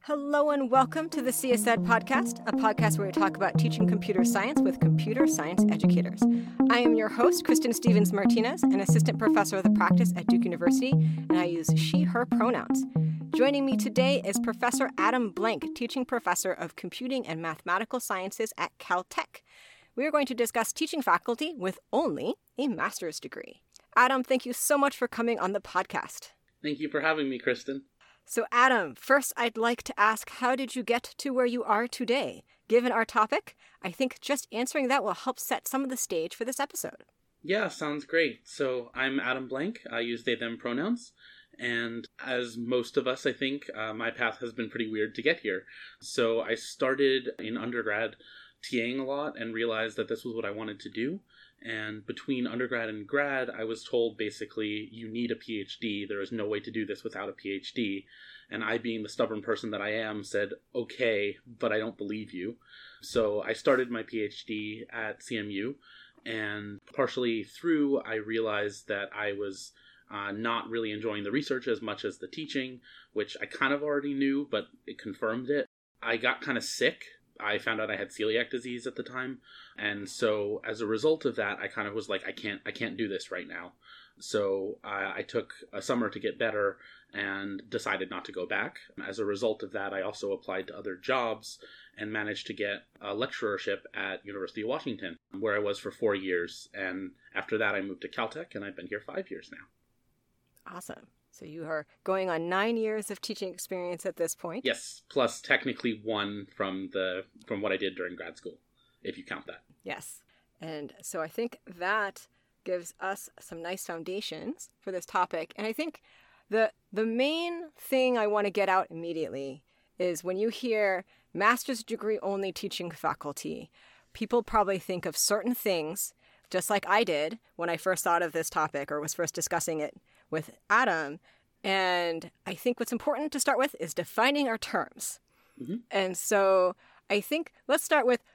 Hello and welcome to the CSED podcast, a podcast where we talk about teaching computer science with computer science educators. I am your host, Kristen Stevens Martinez, an assistant professor of the practice at Duke University, and I use she, her pronouns. Joining me today is Professor Adam Blank, teaching professor of computing and mathematical sciences at Caltech. We are going to discuss teaching faculty with only a master's degree. Adam, thank you so much for coming on the podcast. Thank you for having me, Kristen. So Adam, first I'd like to ask, how did you get to where you are today? Given our topic, I think just answering that will help set some of the stage for this episode. Yeah, sounds great. So I'm Adam Blank. I use they, them pronouns. And as most of us, I think, my path has been pretty weird to get here. So I started in undergrad TAing a lot and realized that this was what I wanted to do. And between undergrad and grad, I was told basically, you need a PhD. There is no way to do this without a PhD. And I, being the stubborn person that I am, said, okay, but I don't believe you. So I started my PhD at CMU. And partially through, I realized that I was not really enjoying the research as much as the teaching, which I kind of already knew, but it confirmed it. I got kind of sick. I found out I had celiac disease at the time. And so as a result of that, I kind of was like, I can't do this right now. So I took a summer to get better and decided not to go back. As a result of that, I also applied to other jobs and managed to get a lecturership at University of Washington, where I was for 4 years. And after that, I moved to Caltech, and I've been here 5 years now. Awesome. So you are going on 9 years of teaching experience at this point. Yes, plus technically 1 from what I did during grad school, if you count that. Yes. And so I think that gives us some nice foundations for this topic. And I think the main thing I want to get out immediately is when you hear master's degree only teaching faculty, people probably think of certain things, just like I did when I first thought of this topic or was first discussing it with Adam. And I think what's important to start with is defining our terms. Mm-hmm. And so I think let's start with,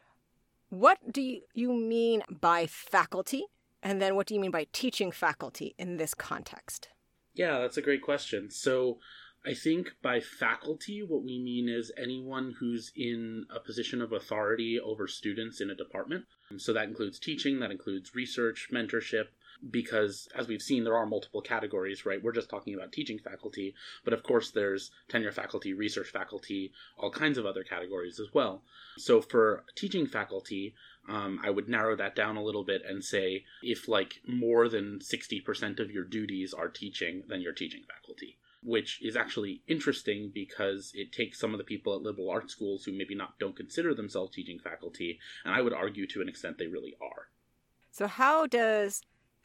what do you mean by faculty? And then what do you mean by teaching faculty in this context? Yeah, that's a great question. So I think by faculty, what we mean is anyone who's in a position of authority over students in a department. So that includes teaching, that includes research, mentorship, because as we've seen, there are multiple categories, right? We're just talking about teaching faculty, but of course there's tenure faculty, research faculty, all kinds of other categories as well. So for teaching faculty, I would narrow that down a little bit and say if like more than 60% of your duties are teaching, then you're teaching faculty, which is actually interesting because it takes some of the people at liberal arts schools who maybe don't consider themselves teaching faculty, and I would argue to an extent they really are. So how does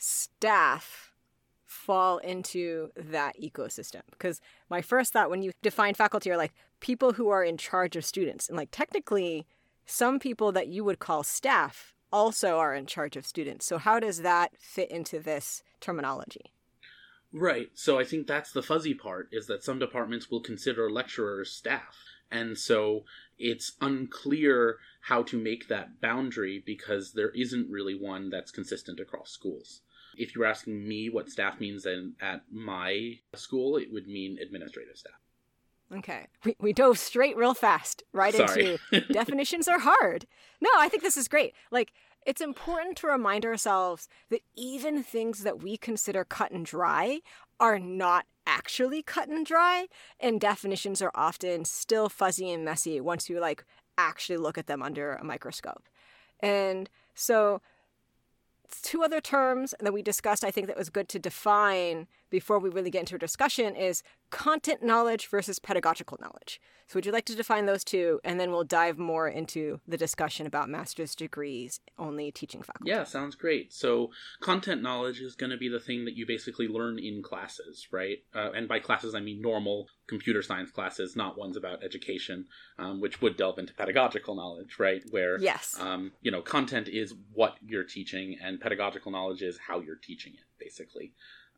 staff fall into that ecosystem? Because my first thought when you define faculty are like people who are in charge of students. And like technically, some people that you would call staff also are in charge of students. So how does that fit into this terminology? Right. So I think that's the fuzzy part, is that some departments will consider lecturers staff. And so it's unclear how to make that boundary because there isn't really one that's consistent across schools. If you were asking me what staff means at my school, it would mean administrative staff. Okay. We dove straight real fast right Sorry. into definitions are hard. No, I think this is great. Like, it's important to remind ourselves that even things that we consider cut and dry are not actually cut and dry, and definitions are often still fuzzy and messy once you like actually look at them under a microscope. And so 2 other terms that we discussed, I think that was good to define before we really get into a discussion, is content knowledge versus pedagogical knowledge. So would you like to define those 2, and then we'll dive more into the discussion about master's degrees only teaching faculty? Yeah, sounds great. So content knowledge is going to be the thing that you basically learn in classes, right? And by classes, I mean normal computer science classes, not ones about education, which would delve into pedagogical knowledge, right? Where, yes. Content is what you're teaching, and pedagogical knowledge is how you're teaching it, basically.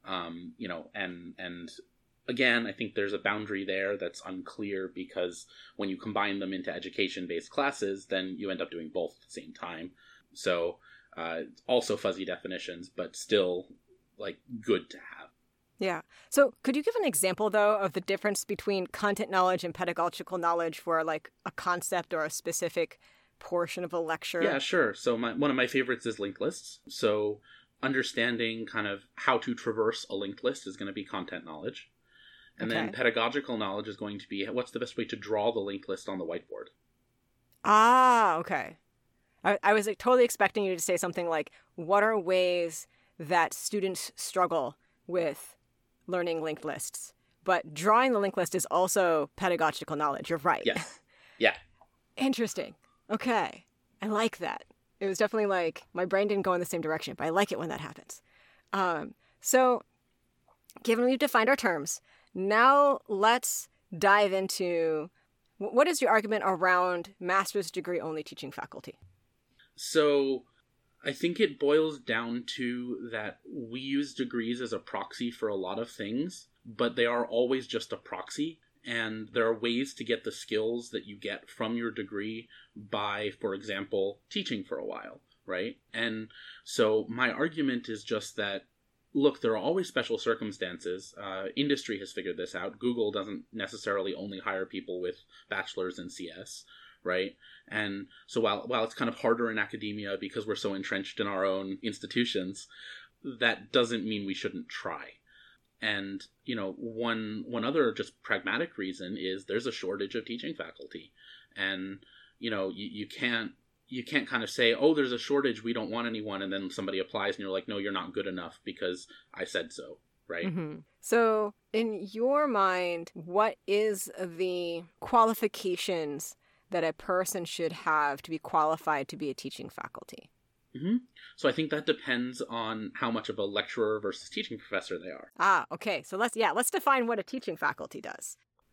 And again, I think there's a boundary there that's unclear because when you combine them into education-based classes, then you end up doing both at the same time. So also fuzzy definitions, but still like good to have. Yeah. So could you give an example, though, of the difference between content knowledge and pedagogical knowledge for like a concept or a specific portion of a lecture? Yeah, sure. So one of my favorites is linked lists. So understanding kind of how to traverse a linked list is going to be content knowledge. And then pedagogical knowledge is going to be what's the best way to draw the linked list on the whiteboard. Ah, okay. I was like, totally expecting you to say something like, what are ways that students struggle with learning linked lists? But drawing the linked list is also pedagogical knowledge. You're right. Yes. Yeah. Interesting. Okay. I like that. It was definitely like my brain didn't go in the same direction, but I like it when that happens. So given we've defined our terms, now let's dive into what is your argument around master's degree only teaching faculty? So I think it boils down to that we use degrees as a proxy for a lot of things, but they are always just a proxy. And there are ways to get the skills that you get from your degree by, for example, teaching for a while, right? And so my argument is just that, look, there are always special circumstances. Industry has figured this out. Google doesn't necessarily only hire people with bachelor's in CS, right? And so while it's kind of harder in academia because we're so entrenched in our own institutions, that doesn't mean we shouldn't try. And, you know, one other just pragmatic reason is there's a shortage of teaching faculty. And, you know, you can't kind of say, oh, there's a shortage, we don't want anyone, and then somebody applies and you're like, no, you're not good enough because I said so, right? Mm-hmm. So in your mind, what is the qualifications that a person should have to be qualified to be a teaching faculty? Mm-hmm. So I think that depends on how much of a lecturer versus teaching professor they are. Ah, okay. So let's define what a teaching faculty does.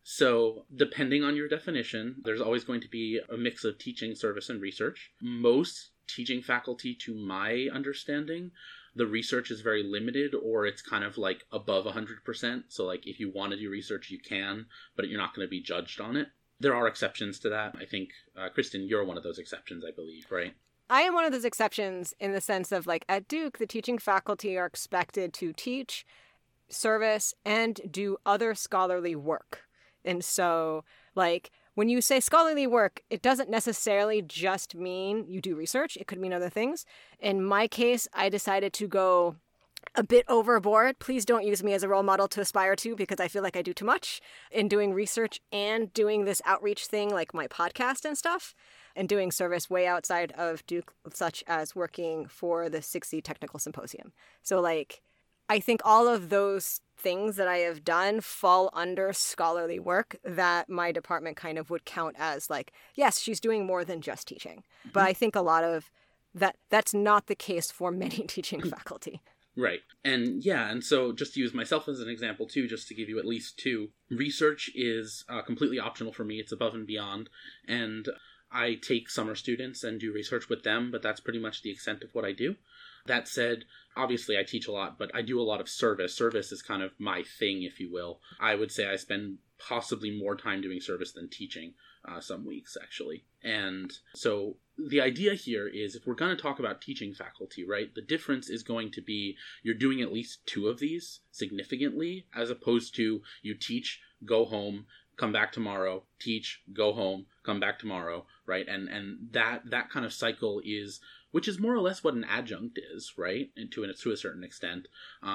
So depending on your definition, there's always going to be a mix of teaching, service, and research. Most teaching faculty, to my understanding, the research is very limited, or it's kind of like above 100%. So like if you want to do research, you can, but you're not going to be judged on it. There are exceptions to that. I think, Kristen, you're one of those exceptions, I believe, right? I am one of those exceptions in the sense of, like, at Duke, the teaching faculty are expected to teach, service, and do other scholarly work. And so, like, when you say scholarly work, it doesn't necessarily just mean you do research. It could mean other things. In my case, I decided to go a bit overboard. Please don't use me as a role model to aspire to, because I feel like I do too much in doing research and doing this outreach thing, like my podcast and stuff, and doing service way outside of Duke, such as working for the 6C Technical Symposium. So, like, I think all of those things that I have done fall under scholarly work that my department kind of would count as, like, yes, she's doing more than just teaching. But I think a lot of that's not the case for many teaching faculty. Right. And yeah, and so just to use myself as an example too, just to give you at least two, research is completely optional for me. It's above and beyond. And I take summer students and do research with them, but that's pretty much the extent of what I do. That said, obviously I teach a lot, but I do a lot of service. Service is kind of my thing, if you will. I would say I spend possibly more time doing service than teaching some weeks, actually. And so the idea here is if we're going to talk about teaching faculty, right, the difference is going to be you're doing at least two of these significantly, as opposed to you teach, go home, come back tomorrow, teach, go home, come back tomorrow, right? And that kind of cycle is, which is more or less what an adjunct is, right? And to a certain extent,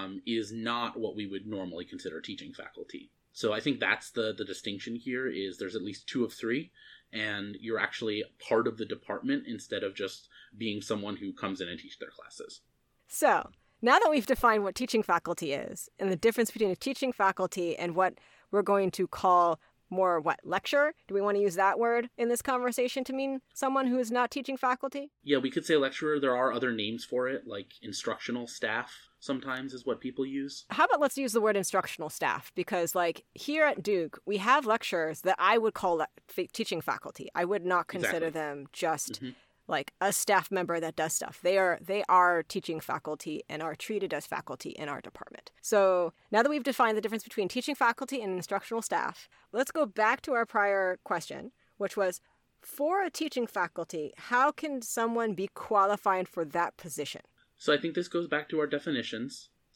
is not what we would normally consider teaching faculty. So I think that's the distinction here is there's at least two of three, and you're actually part of the department instead of just being someone who comes in and teach their classes. So now that we've defined what teaching faculty is and the difference between a teaching faculty and what we're going to call more lecture? Do we want to use that word in this conversation to mean someone who is not teaching faculty? Yeah, we could say lecturer. There are other names for it, like instructional staff sometimes is what people use. How about let's use the word instructional staff? Because, like, here at Duke, we have lecturers that I would call teaching faculty. I would not consider them just like a staff member that does stuff. They are teaching faculty and are treated as faculty in our department. So now that we've defined the difference between teaching faculty and instructional staff, let's go back to our prior question, which was, for a teaching faculty, how can someone be qualified for that position? So I think this goes back to our definitions.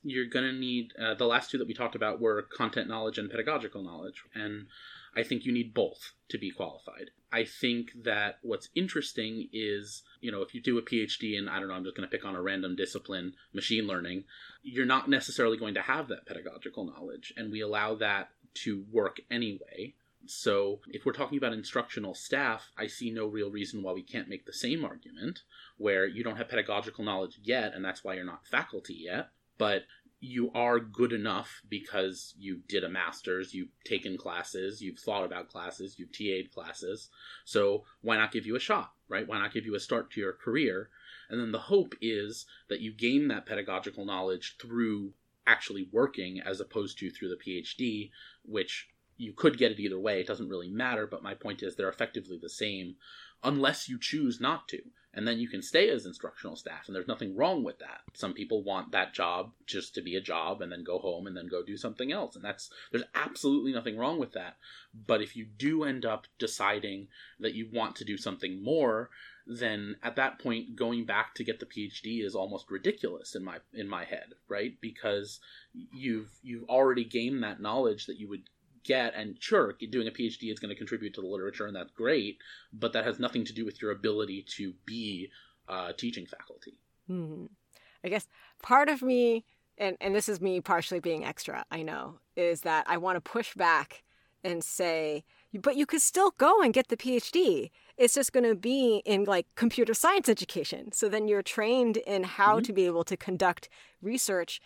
You're going to need, the last two that we talked about were content knowledge and pedagogical knowledge. And I think you need both to be qualified. I think that what's interesting is, if you do a PhD in, I don't know, I'm just going to pick on a random discipline, machine learning, you're not necessarily going to have that pedagogical knowledge. And we allow that to work anyway. So if we're talking about instructional staff, I see no real reason why we can't make the same argument where you don't have pedagogical knowledge yet, and that's why you're not faculty yet, but you are good enough because you did a master's, you've taken classes, you've thought about classes, you've TA'd classes. So why not give you a shot, right? Why not give you a start to your career? And then the hope is that you gain that pedagogical knowledge through actually working as opposed to through the PhD, which you could get it either way. It doesn't really matter, but my point is they're effectively the same unless you choose not to. And then you can stay as instructional staff, and there's nothing wrong with that. Some people want that job just to be a job and then go home and then go do something else. And there's absolutely nothing wrong with that. But if you do end up deciding that you want to do something more, then at that point, going back to get the PhD is almost ridiculous in my head, right? Because you've already gained that knowledge that you would get, and sure, doing a PhD is going to contribute to the literature, and that's great, but that has nothing to do with your ability to be teaching faculty. Mm-hmm. I guess part of me, and this is me partially being extra, I know, is that I want to push back and say, but you could still go and get the PhD. It's just going to be in like computer science education. So then you're trained in how to be able to conduct research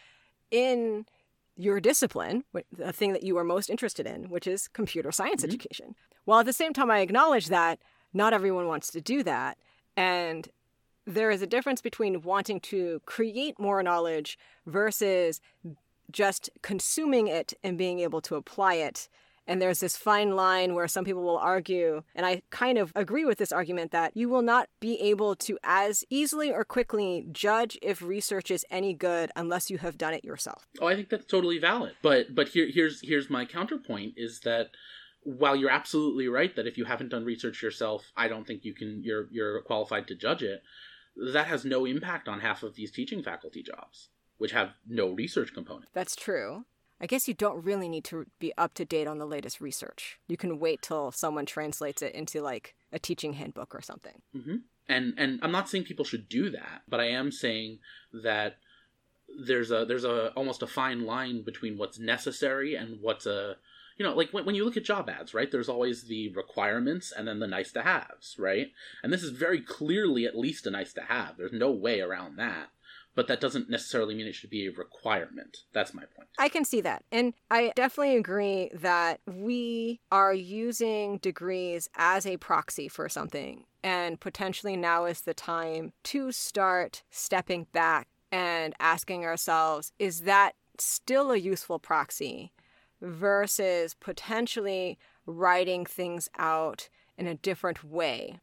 in your discipline, the thing that you are most interested in, which is computer science education. While at the same time, I acknowledge that not everyone wants to do that. And there is a difference between wanting to create more knowledge versus just consuming it and being able to apply it. And there's this fine line where some people will argue, and I kind of agree with this argument, that you will not be able to as easily or quickly judge if research is any good unless you have done it yourself. Oh, I think that's totally valid. But here's my counterpoint is that while you're absolutely right that if you haven't done research yourself, I don't think you're qualified to judge it, that has no impact on half of these teaching faculty jobs, which have no research component. That's true. I guess you don't really need to be up to date on the latest research. You can wait till someone translates it into like a teaching handbook or something. Mm-hmm. And I'm not saying people should do that, but I am saying that there's almost a fine line between what's necessary and what's like when you look at job ads, right? There's always the requirements and then the nice to haves, right? And this is very clearly at least a nice to have. There's no way around that. But that doesn't necessarily mean it should be a requirement. That's my point. I can see that. And I definitely agree that we are using degrees as a proxy for something. And potentially now is the time to start stepping back and asking ourselves, is that still a useful proxy versus potentially writing things out in a different way?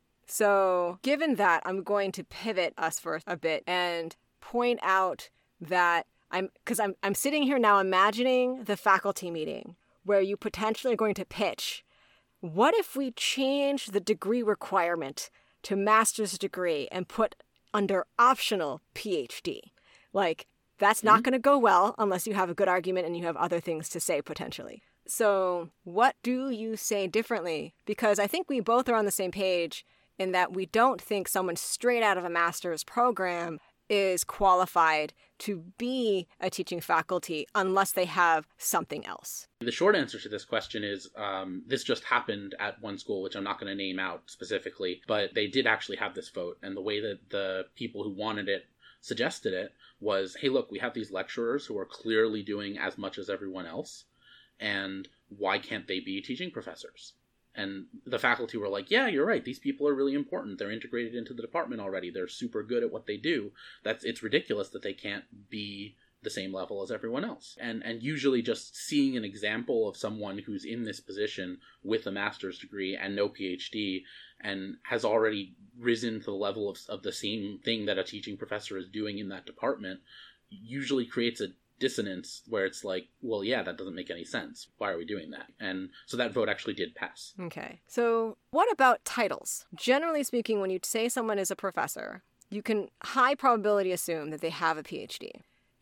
So given that, I'm going to pivot us for a bit and point out that I'm sitting here now imagining the faculty meeting where you potentially are going to pitch, what if we change the degree requirement to master's degree and put under optional PhD? Like, that's not going to go well unless you have a good argument and you have other things to say potentially. So what do you say differently? Because I think we both are on the same page in that we don't think someone straight out of a master's program is qualified to be a teaching faculty unless they have something else. The short answer to this question is this just happened at one school, which I'm not going to name out specifically, but they did actually have this vote. And the way that the people who wanted it suggested it was, hey, look, we have these lecturers who are clearly doing as much as everyone else, and why can't they be teaching professors? And the faculty were like, yeah, you're right. These people are really important. They're integrated into the department already. They're super good at what they do. It's ridiculous that they can't be the same level as everyone else. And usually just seeing an example of someone who's in this position with a master's degree and no PhD and has already risen to the level of the same thing that a teaching professor is doing in that department usually creates a dissonance where it's like, well, yeah, that doesn't make any sense. Why are we doing that? And so that vote actually did pass. Okay. So what about titles? Generally speaking, when you say someone is a professor, you can high probability assume that they have a PhD.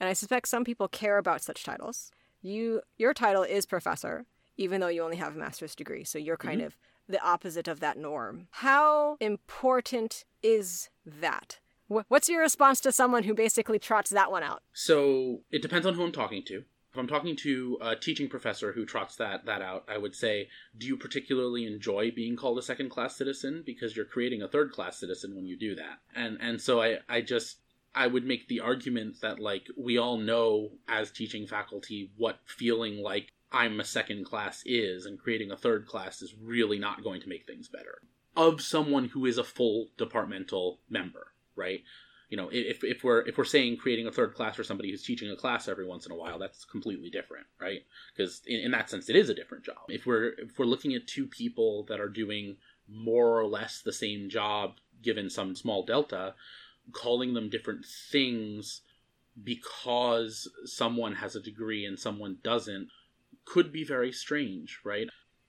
and I suspect some people care about such titles. Your title is professor, even though you only have a master's degree, so you're kind of the opposite of that norm. How important is that? What's your response to someone who basically trots that one out? So it depends on who I'm talking to. If I'm talking to a teaching professor who trots that out, I would say, do you particularly enjoy being called a second-class citizen? Because you're creating a third-class citizen when you do that. And so I would make the argument that, like, we all know as teaching faculty what feeling like I'm a second class is, and creating a third class is really not going to make things better. Of someone who is a full departmental member, right? You know, if we're saying creating a third class for somebody who's teaching a class every once in a while, that's completely different, right? Because in that sense, it is a different job. If we're looking at two people that are doing more or less the same job, given some small delta, calling them different things because someone has a degree and someone doesn't could be very strange, right?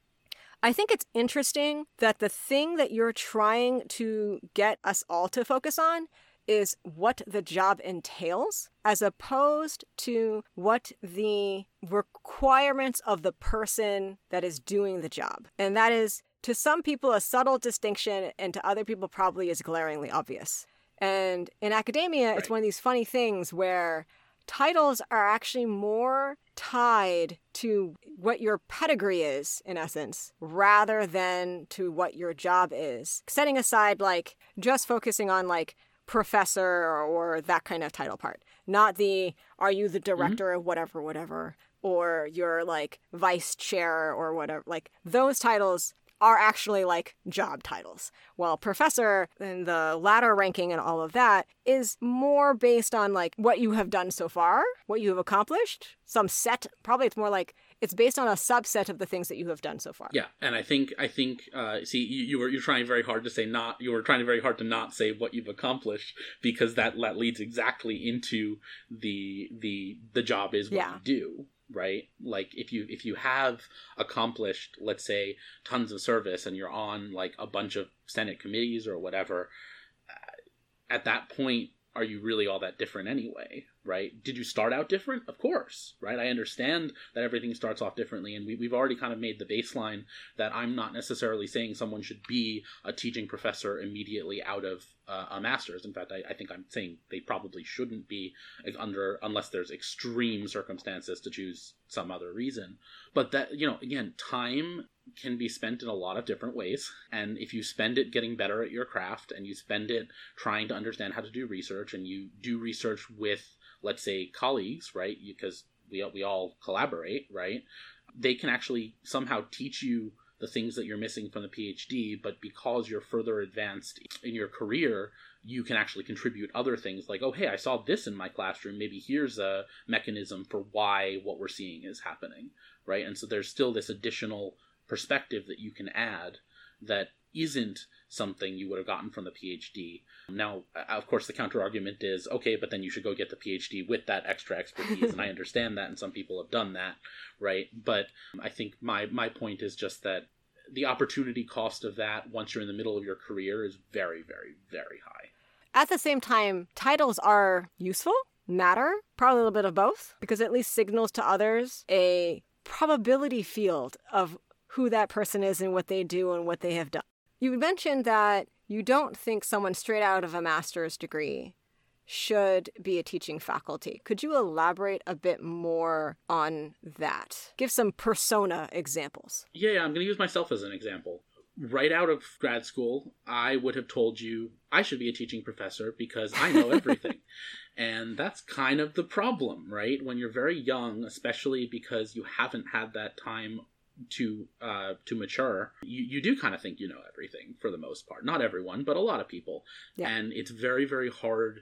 I think it's interesting that the thing that you're trying to get us all to focus on is what the job entails, as opposed to what the requirements of the person that is doing the job. And that is, to some people, a subtle distinction, and to other people probably is glaringly obvious. And in academia, It's one of these funny things where titles are actually more tied to what your pedigree is, in essence, rather than to what your job is. Setting aside, like, just focusing on, like, professor or that kind of title part. Not the, are you the director of whatever, or you're, like, vice chair or whatever. Like, those titles are actually like job titles. While professor and the ladder ranking and all of that is more based on like what you have done so far, what you have accomplished, some set. Probably it's more like it's based on a subset of the things that you have done so far. Yeah, and I think see, you're trying very hard to say not. You were trying very hard to not say what you've accomplished, because that leads exactly into the job is what you do. Right? Like if you have accomplished, let's say, tons of service and you're on like a bunch of Senate committees or whatever, at that point, are you really all that different anyway? Right? Did you start out different? Of course, right? I understand that everything starts off differently, and we've already kind of made the baseline that I'm not necessarily saying someone should be a teaching professor immediately out of a master's. In fact, I think I'm saying they probably shouldn't be unless there's extreme circumstances to choose some other reason. But that, again, time can be spent in a lot of different ways. And if you spend it getting better at your craft, and you spend it trying to understand how to do research, and you do research with, let's say, colleagues, right? Because we all collaborate, right? They can actually somehow teach you the things that you're missing from the PhD, but because you're further advanced in your career, you can actually contribute other things like, oh, hey, I saw this in my classroom. Maybe here's a mechanism for why what we're seeing is happening, right? And so there's still this additional perspective that you can add that isn't something you would have gotten from the PhD. Now, of course, the counter argument is, okay, but then you should go get the PhD with that extra expertise. And I understand that, and some people have done that, right? But I think my point is just that the opportunity cost of that once you're in the middle of your career is very, very, very high. At the same time, titles are useful, matter, probably a little bit of both, because it at least signals to others a probability field of who that person is and what they do and what they have done. You mentioned that you don't think someone straight out of a master's degree should be a teaching faculty. Could you elaborate a bit more on that? Give some persona examples. Yeah, I'm going to use myself as an example. Right out of grad school, I would have told you I should be a teaching professor because I know everything. And that's kind of the problem, right? When you're very young, especially because you haven't had that time to mature, you do kind of think you know everything for the most part. Not everyone, but a lot of people. Yeah. And it's very, very hard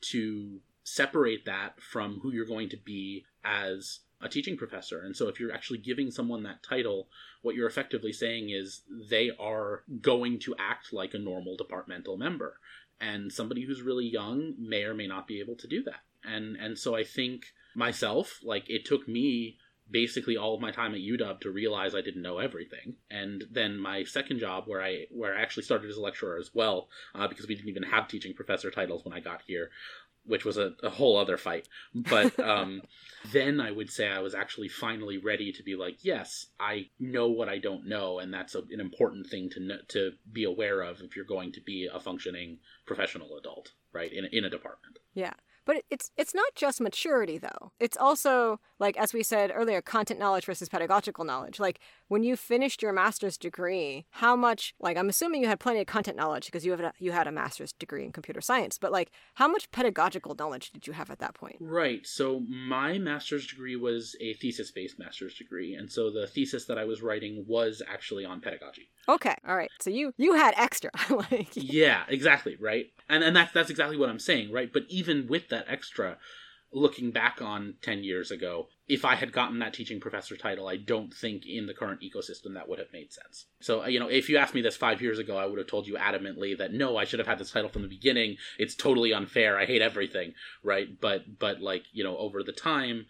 to separate that from who you're going to be as a teaching professor. And so if you're actually giving someone that title, what you're effectively saying is they are going to act like a normal departmental member. And somebody who's really young may or may not be able to do that. And so I think myself, like, it took me basically all of my time at UW to realize I didn't know everything. And then my second job, where I actually started as a lecturer as well, because we didn't even have teaching professor titles when I got here, which was a whole other fight. But then I would say I was actually finally ready to be like, yes, I know what I don't know, and that's an important thing to be aware of if you're going to be a functioning professional adult, right, in a department. Yeah. But it's not just maturity, though. It's also, like, as we said earlier, content knowledge versus pedagogical knowledge. Like, when you finished your master's degree, how much, like, I'm assuming you had plenty of content knowledge because you had a master's degree in computer science. But, like, how much pedagogical knowledge did you have at that point? Right. So my master's degree was a thesis-based master's degree. And so the thesis that I was writing was actually on pedagogy. Okay. All right. So you had extra. Like, yeah, exactly. Right. And that's exactly what I'm saying. Right. But even with that extra, looking back on 10 years ago, if I had gotten that teaching professor title, I don't think in the current ecosystem that would have made sense. So, if you asked me this 5 years ago, I would have told you adamantly that no, I should have had this title from the beginning. It's totally unfair. I hate everything. Right. But like, over the time,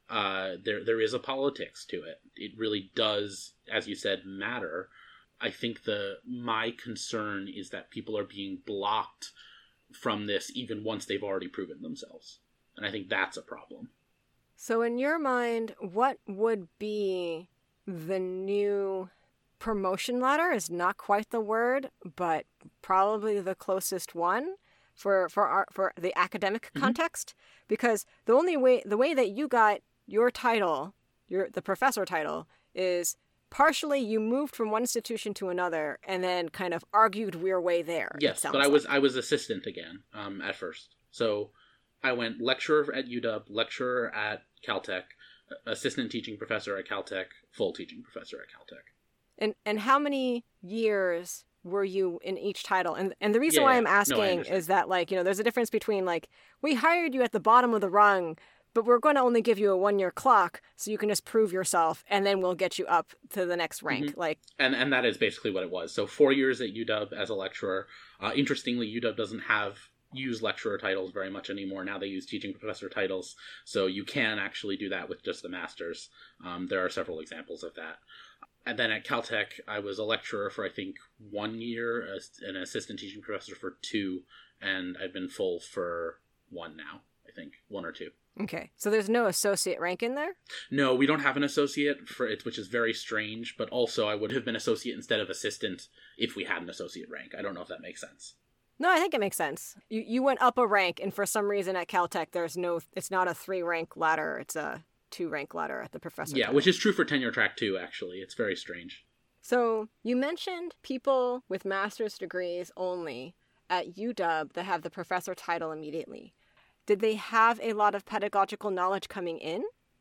there is a politics to it. It really does, as you said, matter. I think my concern is that people are being blocked from this even once they've already proven themselves. And I think that's a problem. So in your mind, what would be the new promotion ladder? Is not quite the word, but probably the closest one for the academic context. Because the way that you got your title, the professor title, is partially you moved from one institution to another and then kind of argued your way there. Yes, but I was assistant again at first. So I went lecturer at UW, lecturer at Caltech, assistant teaching professor at Caltech, full teaching professor at Caltech. And how many years were you in each title? And the reason why I'm asking is that, like, there's a difference between, like, we hired you at the bottom of the rung, but we're going to only give you a 1-year clock so you can just prove yourself, and then we'll get you up to the next rank. Mm-hmm. Like, and that is basically what it was. So 4 years at UW as a lecturer. Interestingly, UW doesn't use lecturer titles very much anymore. Now they use teaching professor titles, so you can actually do that with just the master's. There are several examples of that. And then at Caltech, I was a lecturer for, I think, 1 year, an assistant teaching professor for 2, and I've been full for 1 now, I think, 1 or 2. Okay, so there's no associate rank in there? No, we don't have an associate for it, which is very strange, but also I would have been associate instead of assistant if we had an associate rank. I don't know if that makes sense. No, I think it makes sense. You went up a rank, and for some reason at Caltech, it's not a 3-rank ladder, it's a 2-rank ladder at the professor. Yeah, title. Which is true for tenure track too, actually. It's very strange. So you mentioned people with master's degrees only at UW that have the professor title immediately. Did they have a lot of pedagogical knowledge coming in?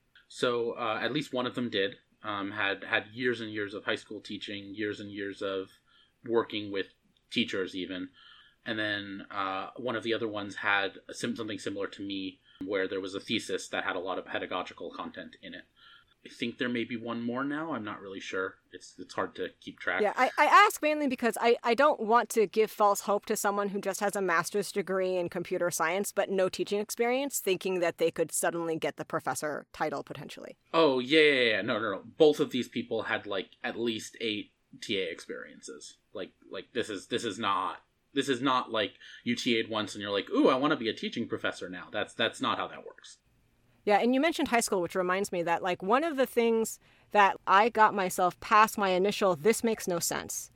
So at least one of them did. Had years and years of high school teaching, years and years of working with teachers even. And then one of the other ones had something similar to me, where there was a thesis that had a lot of pedagogical content in it. I think there may be one more now. I'm not really sure. It's hard to keep track. Yeah, I ask mainly because I don't want to give false hope to someone who just has a master's degree in computer science but no teaching experience, thinking that they could suddenly get the professor title potentially. Oh, yeah. No. Both of these people had, like, at least 8 TA experiences. Like this is not like you TA'd once and you're like, ooh, I want to be a teaching professor now. That's not how that works. Yeah, and you mentioned high school, which reminds me that, like, one of the things that I got myself past my initial this makes no sense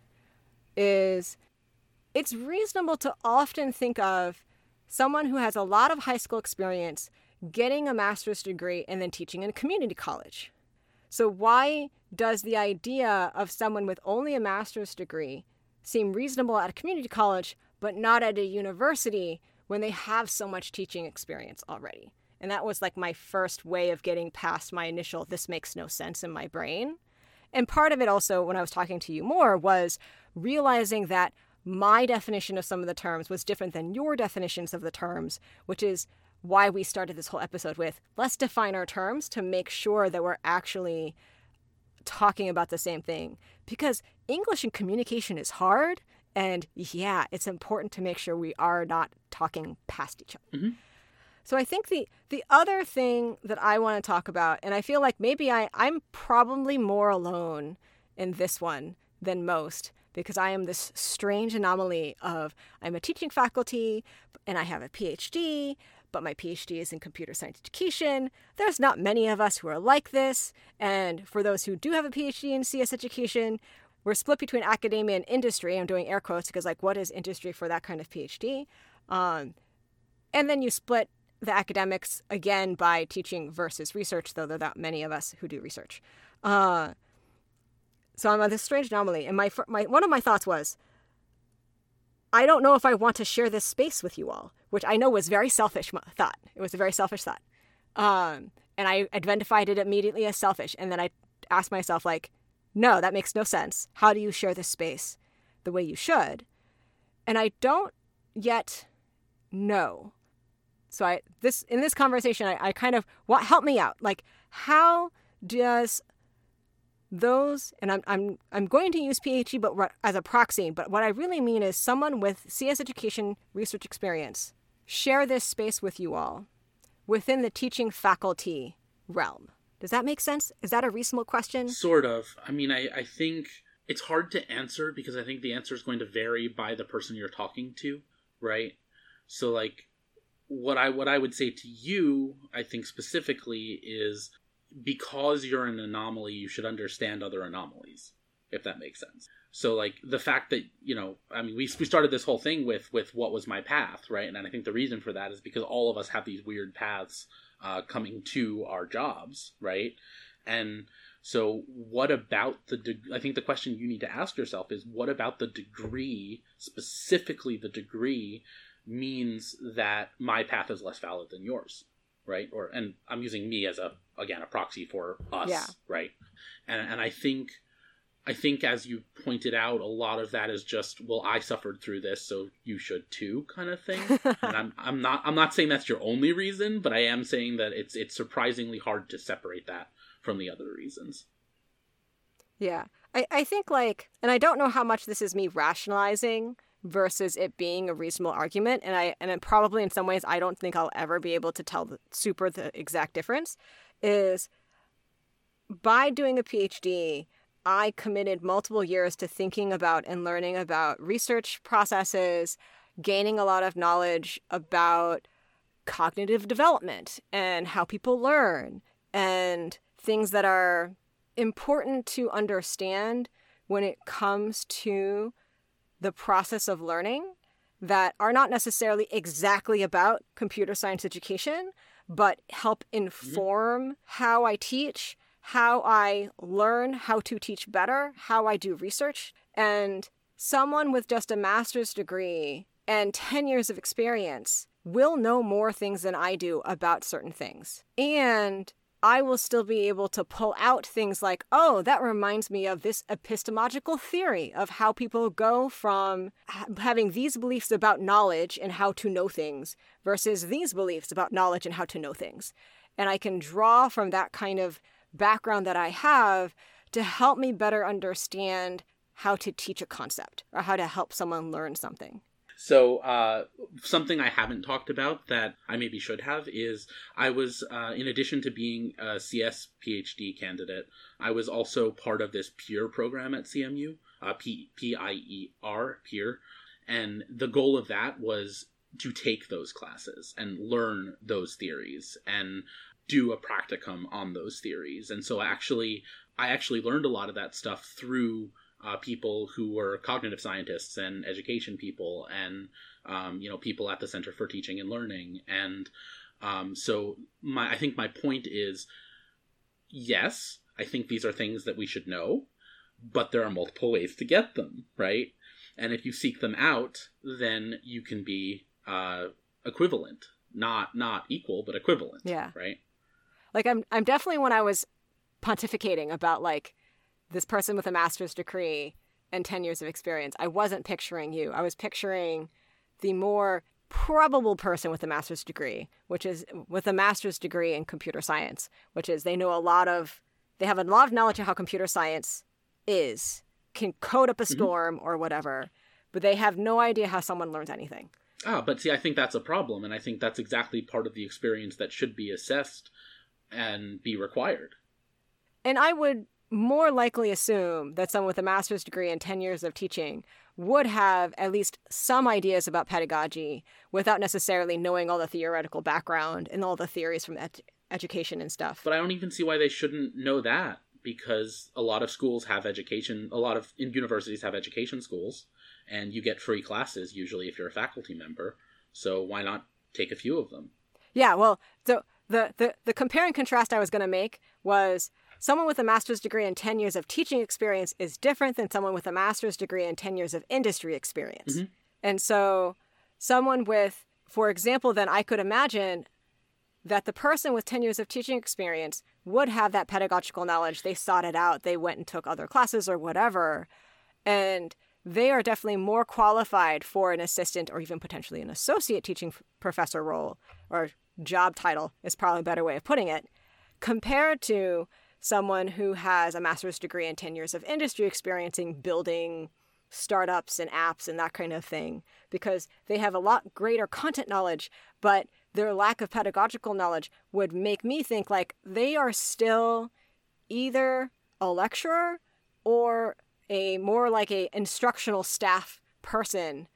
is it's reasonable to often think of someone who has a lot of high school experience getting a master's degree and then teaching in a community college. So why does the idea of someone with only a master's degree seem reasonable at a community college but not at a university when they have so much teaching experience already? And that was like my first way of getting past my initial this makes no sense in my brain. And part of it also, when I was talking to you more, was realizing that my definition of some of the terms was different than your definitions of the terms, which is why we started this whole episode with, let's define our terms to make sure that we're actually talking about the same thing. Because English and communication is hard, and yeah, it's important to make sure we are not talking past each other. Mm-hmm. So I think the other thing that I want to talk about, and I feel like maybe I'm probably more alone in this one than most, because I am this strange anomaly of I'm a teaching faculty and I have a PhD, but my PhD is in computer science education. There's not many of us who are like this. And for those who do have a PhD in CS education, we're split between academia and industry. I'm doing air quotes because, like, what is industry for that kind of PhD? And then you split the academics again by teaching versus research, though there are not many of us who do research. So I'm on this strange anomaly. And one of my thoughts was, I don't know if I want to share this space with you all, which I know was a very selfish thought. It was a very selfish thought. And I identified it immediately as selfish. And then I asked myself, like, no, that makes no sense. How do you share this space the way you should? And I don't yet know. So in this conversation, I kind of help me out. Like, how does those, and I'm going to use PhD but as a proxy, but what I really mean is someone with CS education research experience share this space with you all within the teaching faculty realm? Does that make sense? Is that a reasonable question? Sort of. I mean, I think it's hard to answer because I think the answer is going to vary by the person you're talking to, right? So, like, what I would say to you, I think specifically, is because you're an anomaly, you should understand other anomalies, if that makes sense. So, like, the fact that, I mean, we started this whole thing with what was my path, right? And I think the reason for that is because all of us have these weird paths coming to our jobs, right? And so what about I think the question you need to ask yourself is, what about the degree, specifically the degree, means that my path is less valid than yours, right? And I'm using me as a proxy for us, yeah. Right? And I think as you pointed out, a lot of that is just, well, I suffered through this, so you should too, kind of thing. And I'm not saying that's your only reason, but I am saying that it's surprisingly hard to separate that from the other reasons. Yeah. I think, like, and I don't know how much this is me rationalizing versus it being a reasonable argument, and probably in some ways I don't think I'll ever be able to tell the exact difference, is by doing a PhD, I committed multiple years to thinking about and learning about research processes, gaining a lot of knowledge about cognitive development and how people learn, and things that are important to understand when it comes to the process of learning that are not necessarily exactly about computer science education, but help inform how I teach, how I learn how to teach better, how I do research. And someone with just a master's degree and 10 years of experience will know more things than I do about certain things. And I will still be able to pull out things like, oh, that reminds me of this epistemological theory of how people go from having these beliefs about knowledge and how to know things versus these beliefs about knowledge and how to know things. And I can draw from that kind of background that I have to help me better understand how to teach a concept or how to help someone learn something. So something I haven't talked about that I maybe should have is I was, in addition to being a CS PhD candidate, I was also part of this PEER program at CMU, P-I-E-R, PEER. And the goal of that was to take those classes and learn those theories and do a practicum on those theories. And so I actually learned a lot of that stuff through people who were cognitive scientists and education people and, people at the Center for Teaching and Learning. And so I think my point is, yes, I think these are things that we should know, but there are multiple ways to get them, right? And if you seek them out, then you can be equivalent, not equal, but equivalent, yeah. Right? Like, I'm definitely, when I was pontificating about, like, this person with a master's degree and 10 years of experience, I wasn't picturing you. I was picturing the more probable person with a master's degree, which is with a master's degree in computer science, which is they have a lot of knowledge of how computer science is, can code up a storm or whatever, but they have no idea how someone learns anything. But see, I think that's a problem, and I think that's exactly part of the experience that should be assessed and be required. And I would more likely assume that someone with a master's degree and 10 years of teaching would have at least some ideas about pedagogy without necessarily knowing all the theoretical background and all the theories from education and stuff. But I don't even see why they shouldn't know that, because a lot of schools have education, universities have education schools, and you get free classes usually if you're a faculty member. So why not take a few of them? Yeah, well, so the compare and contrast I was going to make was someone with a master's degree and 10 years of teaching experience is different than someone with a master's degree and 10 years of industry experience. Mm-hmm. And so someone with, for example, then I could imagine that the person with 10 years of teaching experience would have that pedagogical knowledge. They sought it out. They went and took other classes or whatever. And they are definitely more qualified for an assistant or even potentially an associate teaching professor role, or job title is probably a better way of putting it, compared to someone who has a master's degree and 10 years of industry experience in building startups and apps and that kind of thing, because they have a lot greater content knowledge, but their lack of pedagogical knowledge would make me think like they are still either a lecturer or a more like a instructional staff person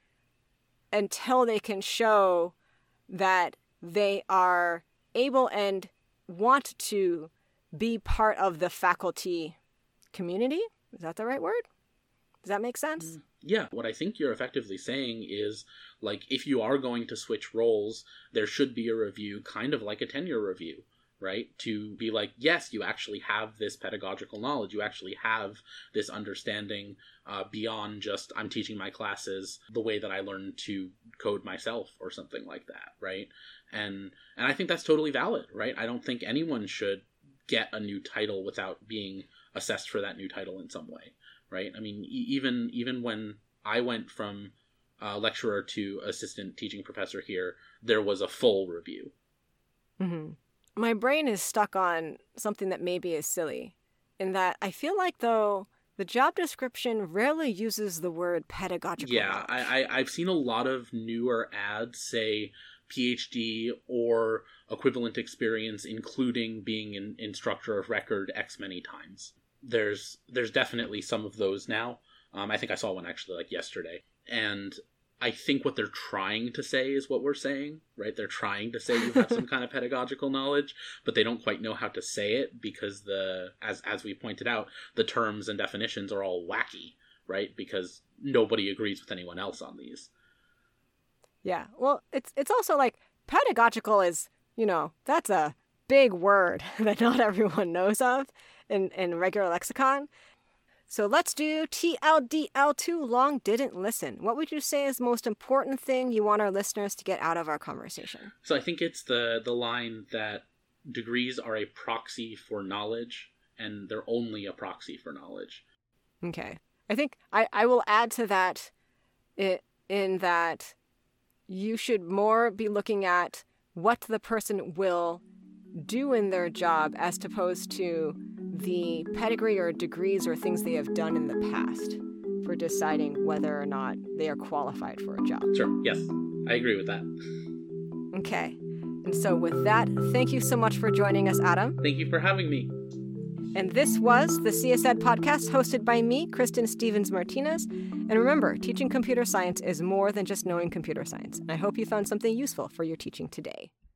until they can show that they are able and want to be part of the faculty community. Is that the right word? Does that make sense? Yeah. What I think you're effectively saying is, like, if you are going to switch roles, there should be a review, kind of like a tenure review, right? To be like, yes, you actually have this pedagogical knowledge. You actually have this understanding beyond just, I'm teaching my classes the way that I learned to code myself or something like that, right? And I think that's totally valid, right? I don't think anyone should get a new title without being assessed for that new title in some way, right? I mean, even when I went from lecturer to assistant teaching professor here, there was a full review. Mm-hmm. My brain is stuck on something that maybe is silly, in that I feel like, though, the job description rarely uses the word pedagogical. Yeah, I've seen a lot of newer ads say PhD or equivalent experience, including being an instructor of record X many times. There's definitely some of those now. I think I saw one actually like yesterday. And I think what they're trying to say is what we're saying, right? They're trying to say you have some kind of pedagogical knowledge, but they don't quite know how to say it because as we pointed out, the terms and definitions are all wacky, right? Because nobody agrees with anyone else on these. Yeah, well, it's also like pedagogical is, that's a big word that not everyone knows of in regular lexicon. So let's do TLDL, too long didn't listen. What would you say is the most important thing you want our listeners to get out of our conversation? So I think it's the line that degrees are a proxy for knowledge, and they're only a proxy for knowledge. Okay. I think I will add to that in that you should more be looking at what the person will do in their job as opposed to the pedigree or degrees or things they have done in the past for deciding whether or not they are qualified for a job. Sure, yes. I agree with that. Okay. And so with that, thank you so much for joining us, Adam. Thank you for having me. And this was the CSED podcast hosted by me, Kristen Stevens-Martinez. And remember, teaching computer science is more than just knowing computer science. And I hope you found something useful for your teaching today.